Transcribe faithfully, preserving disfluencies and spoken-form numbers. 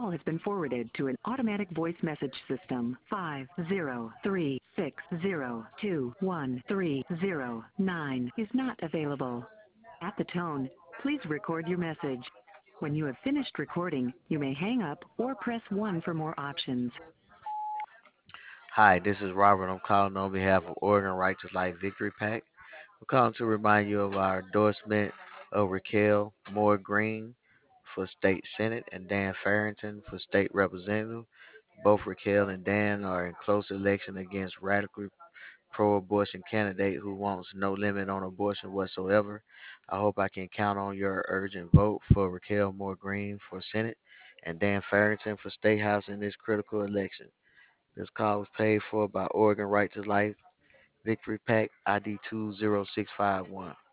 call has been forwarded to an automatic voice message system. Five zero three six zero two one three zero nine is not available. At the tone, please record your message. When you have finished recording, you may hang up or press one for more options. Hi, this is Robert. I'm calling on behalf of Oregon Righteous Life Victory Pack. I'm calling to remind you of our endorsement of Raquel Moore Green for State Senate and Dan Farrington for State Representative. Both Raquel and Dan are in close election against radically pro-abortion candidate who wants no limit on abortion whatsoever. I hope I can count on your urgent vote for Raquel Moore Green for Senate and Dan Farrington for State House in this critical election. This call was paid for by Oregon Right to Life Victory Pack I D two zero six five one.